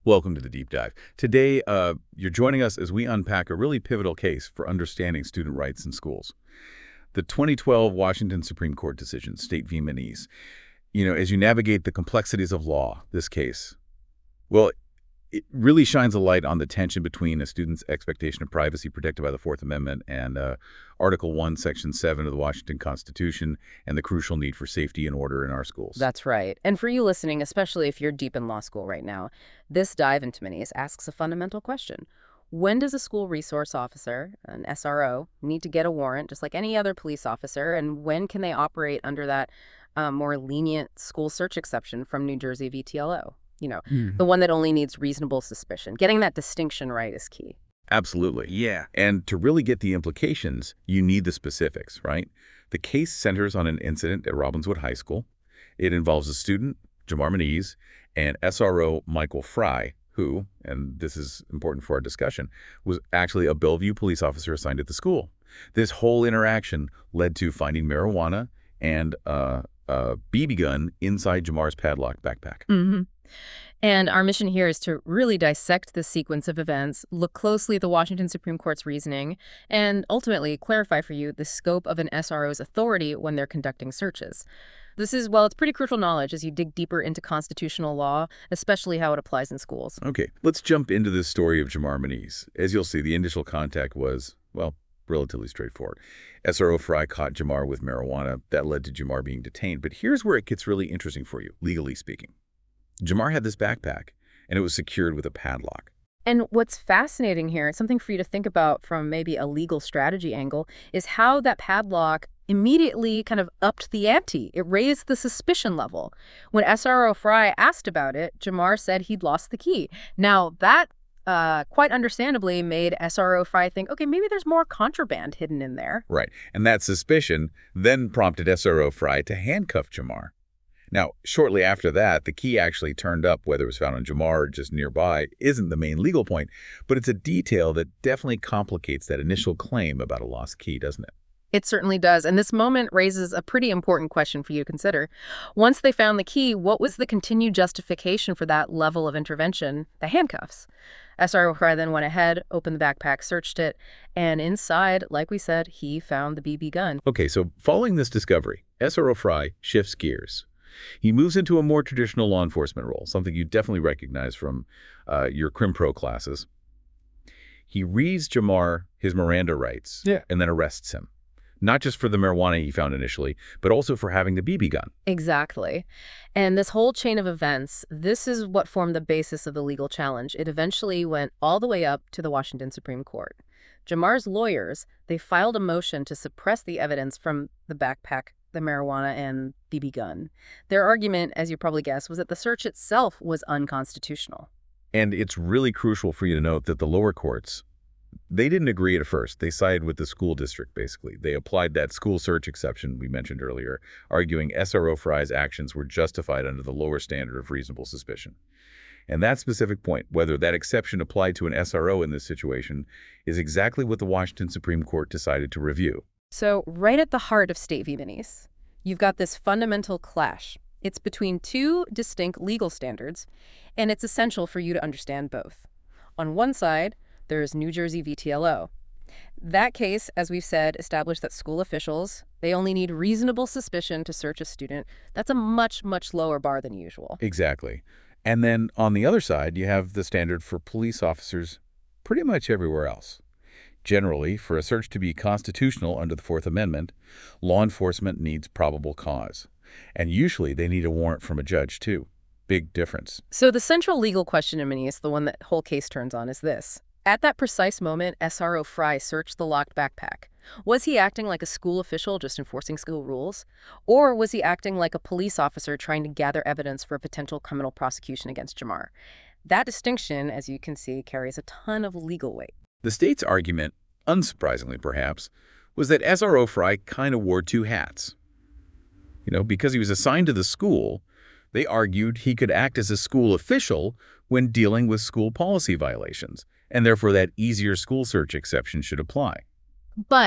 Welcome to the Deep Dive. Today, you're joining us as we unpack a really pivotal case for understanding student rights in schools. The 2012 Washington Supreme Court decision, State v. Menees. As you navigate the complexities of law, this case, well, it really shines a light on the tension between a student's expectation of privacy protected by the Fourth Amendment and Article 1, Section 7 of the Washington Constitution, and the crucial need for safety and order in our schools. That's right. And for you listening, especially if you're deep in law school right now, this dive into Menees asks a fundamental question. When does a school resource officer, an SRO, need to get a warrant, just like any other police officer, and when can they operate under that more lenient school search exception from New Jersey v. TLO? The one that only needs reasonable suspicion. Getting that distinction right is key. Absolutely. Yeah. And to really get the implications, you need the specifics, right? The case centers on an incident at Robbinswood High School. It involves a student, Jamar Menees, and SRO Michael Fry, who, and this is important for our discussion, was actually a Bellevue police officer assigned at the school. This whole interaction led to finding marijuana and a BB gun inside Jamar's padlocked backpack. And our mission here is to really dissect this sequence of events, look closely at the Washington Supreme Court's reasoning, and ultimately clarify for you the scope of an SRO's authority when they're conducting searches. This is, well, it's pretty crucial knowledge as you dig deeper into constitutional law, especially how it applies in schools. Okay, let's jump into this story of Jamar Menees. As you'll see, the initial contact was, well, relatively straightforward. SRO Fry caught Jamar with marijuana. That led to Jamar being detained. But here's where it gets really interesting for you, legally speaking. Jamar had this backpack, and it was secured with a padlock. And what's fascinating here, something for you to think about from maybe a legal strategy angle, is how that padlock immediately kind of upped the ante. It raised the suspicion level. When SRO Fry asked about it, Jamar said he'd lost the key. Now, that quite understandably made SRO Fry think, okay, maybe there's more contraband hidden in there. Right. And that suspicion then prompted SRO Fry to handcuff Jamar. Now, shortly after that, the key actually turned up, whether it was found on Jamar or just nearby, isn't the main legal point, but it's a detail that definitely complicates that initial claim about a lost key, doesn't it? It certainly does. And this moment raises a pretty important question for you to consider. Once they found the key, what was the continued justification for that level of intervention, the handcuffs? SRO Fry then went ahead, opened the backpack, searched it, and inside, like we said, he found the BB gun. Okay, so following this discovery, SRO Fry shifts gears. He moves into a more traditional law enforcement role, something you definitely recognize from your Crim Pro classes. He reads Jamar his Miranda rights and then arrests him, not just for the marijuana he found initially, but also for having the BB gun. Exactly. And this whole chain of events, this is what formed the basis of the legal challenge. It eventually went all the way up to the Washington Supreme Court. Jamar's lawyers, they filed a motion to suppress the evidence from the backpack, the marijuana, and BB gun. Their argument, as you probably guessed, was that the search itself was unconstitutional. And it's really crucial for you to note that the lower courts, they didn't agree at first. They sided with the school district, basically. They applied that school search exception we mentioned earlier, arguing SRO Fry's actions were justified under the lower standard of reasonable suspicion. And that specific point, whether that exception applied to an SRO in this situation, is exactly what the Washington Supreme Court decided to review. So right at the heart of State v. Menees, you've got this fundamental clash. It's between two distinct legal standards, and it's essential for you to understand both. On one side, there's New Jersey v. TLO. That case, as we've said, established that school officials, they only need reasonable suspicion to search a student. That's a much, much lower bar than usual. Exactly. And then on the other side, you have the standard for police officers pretty much everywhere else. Generally, for a search to be constitutional under the Fourth Amendment, law enforcement needs probable cause. And usually they need a warrant from a judge, too. Big difference. So the central legal question in Menees, the one that whole case turns on, is this. At that precise moment, SRO Fry searched the locked backpack. Was he acting like a school official just enforcing school rules? Or was he acting like a police officer trying to gather evidence for a potential criminal prosecution against Jamar? That distinction, as you can see, carries a ton of legal weight. The state's argument, unsurprisingly perhaps, was that SRO Fry kind of wore two hats. Because he was assigned to the school, they argued he could act as a school official when dealing with school policy violations, and therefore that easier school search exception should apply. But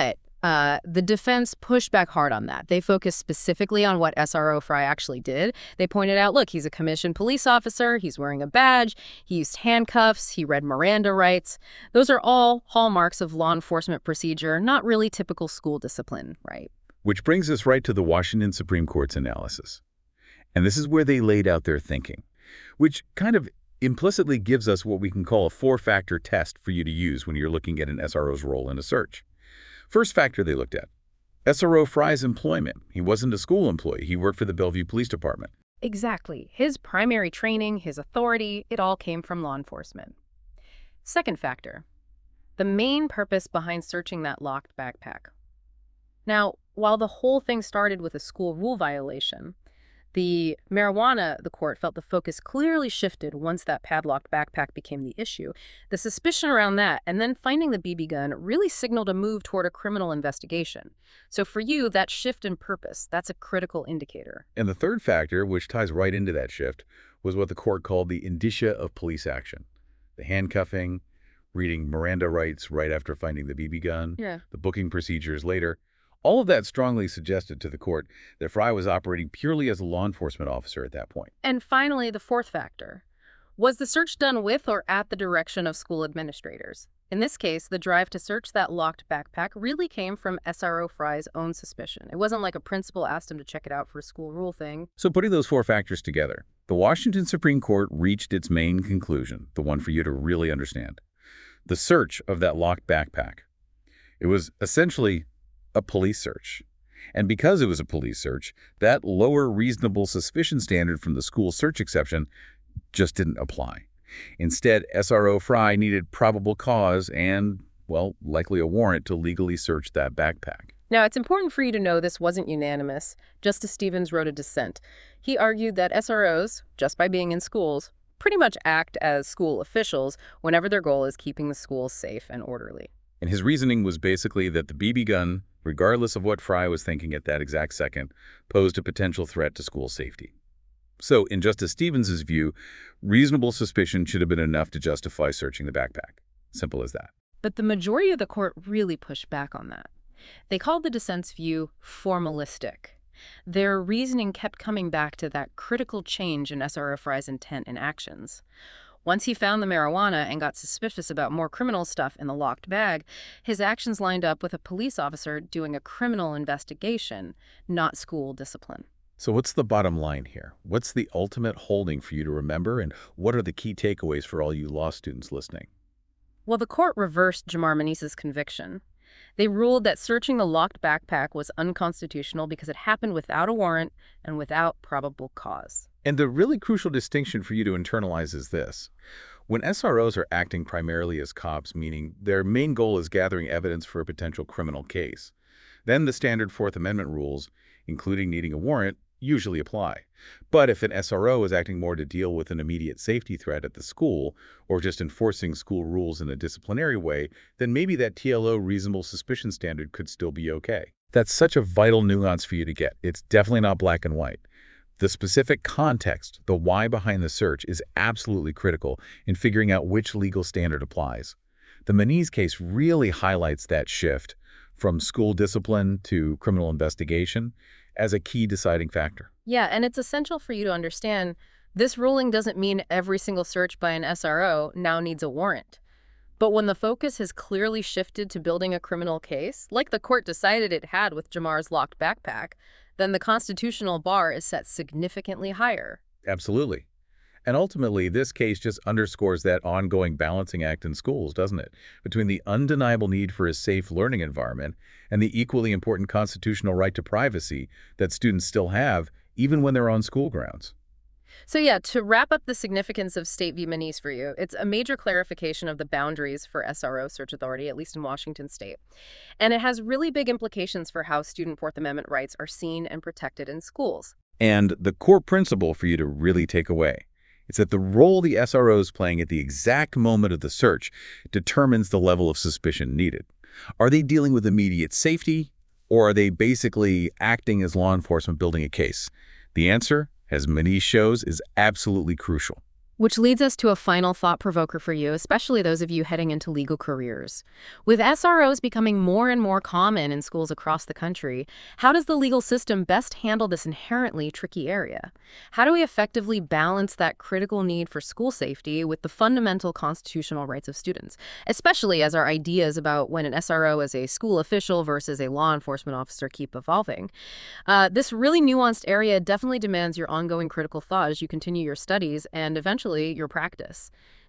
The defense pushed back hard on that. They focused specifically on what SRO Fry actually did. They pointed out, look, he's a commissioned police officer, he's wearing a badge, he used handcuffs, he read Miranda rights. Those are all hallmarks of law enforcement procedure, not really typical school discipline, right? Which brings us right to the Washington Supreme Court's analysis. And this is where they laid out their thinking, which kind of implicitly gives us what we can call a four-factor test for you to use when you're looking at an SRO's role in a search. First factor they looked at, SRO Fry's employment. He wasn't a school employee. He worked for the Bellevue Police Department. Exactly. His primary training, his authority, it all came from law enforcement. Second factor, the main purpose behind searching that locked backpack. Now, while the whole thing started with a school rule violation, the marijuana, the court felt the focus clearly shifted once that padlocked backpack became the issue. The suspicion around that and then finding the BB gun really signaled a move toward a criminal investigation. So for you, that shift in purpose, that's a critical indicator. And the third factor, which ties right into that shift, was what the court called the indicia of police action. The handcuffing, reading Miranda rights right after finding the BB gun, the booking procedures later. All of that strongly suggested to the court that Fry was operating purely as a law enforcement officer at that point. And finally, the fourth factor. Was the search done with or at the direction of school administrators? In this case, the drive to search that locked backpack really came from SRO Fry's own suspicion. It wasn't like a principal asked him to check it out for a school rule thing. So putting those four factors together, the Washington Supreme Court reached its main conclusion, the one for you to really understand. The search of that locked backpack. It was essentially a police search. And because it was a police search, that lower reasonable suspicion standard from the school search exception just didn't apply. Instead, SRO Fry needed probable cause and, well, likely a warrant to legally search that backpack. Now, it's important for you to know this wasn't unanimous. Justice Stevens wrote a dissent. He argued that SROs, just by being in schools, pretty much act as school officials whenever their goal is keeping the school safe and orderly. And his reasoning was basically that the BB gun, regardless of what Fry was thinking at that exact second, posed a potential threat to school safety. So, in Justice Stevens' view, reasonable suspicion should have been enough to justify searching the backpack. Simple as that. But the majority of the court really pushed back on that. They called the dissent's view formalistic. Their reasoning kept coming back to that critical change in SRO Fry's intent and actions. Once he found the marijuana and got suspicious about more criminal stuff in the locked bag, his actions lined up with a police officer doing a criminal investigation, not school discipline. So what's the bottom line here? What's the ultimate holding for you to remember, and what are the key takeaways for all you law students listening? Well, the court reversed Jamar Manis's conviction. They ruled that searching the locked backpack was unconstitutional because it happened without a warrant and without probable cause. And the really crucial distinction for you to internalize is this. When SROs are acting primarily as cops, meaning their main goal is gathering evidence for a potential criminal case, then the standard Fourth Amendment rules, including needing a warrant, usually apply. But if an SRO is acting more to deal with an immediate safety threat at the school or just enforcing school rules in a disciplinary way, then maybe that TLO reasonable suspicion standard could still be okay. That's such a vital nuance for you to get. It's definitely not black and white. The specific context, the why behind the search, is absolutely critical in figuring out which legal standard applies. The Manis case really highlights that shift from school discipline to criminal investigation as a key deciding factor. Yeah, and it's essential for you to understand this ruling doesn't mean every single search by an SRO now needs a warrant. But when the focus has clearly shifted to building a criminal case, like the court decided it had with Jamar's locked backpack, then the constitutional bar is set significantly higher. Absolutely. And ultimately, this case just underscores that ongoing balancing act in schools, doesn't it? Between the undeniable need for a safe learning environment and the equally important constitutional right to privacy that students still have, even when they're on school grounds. So yeah, to wrap up the significance of State v. Manis for you, it's a major clarification of the boundaries for SRO search authority, at least in Washington state. And it has really big implications for how student Fourth Amendment rights are seen and protected in schools. And the core principle for you to really take away is that the role the SRO is playing at the exact moment of the search determines the level of suspicion needed. Are they dealing with immediate safety, or are they basically acting as law enforcement building a case? The answer, as Manis shows, is absolutely crucial. Which leads us to a final thought provoker for you, especially those of you heading into legal careers. With SROs becoming more and more common in schools across the country, how does the legal system best handle this inherently tricky area? How do we effectively balance that critical need for school safety with the fundamental constitutional rights of students, especially as our ideas about when an SRO is a school official versus a law enforcement officer keep evolving? This really nuanced area definitely demands your ongoing critical thought as you continue your studies and eventually your practice.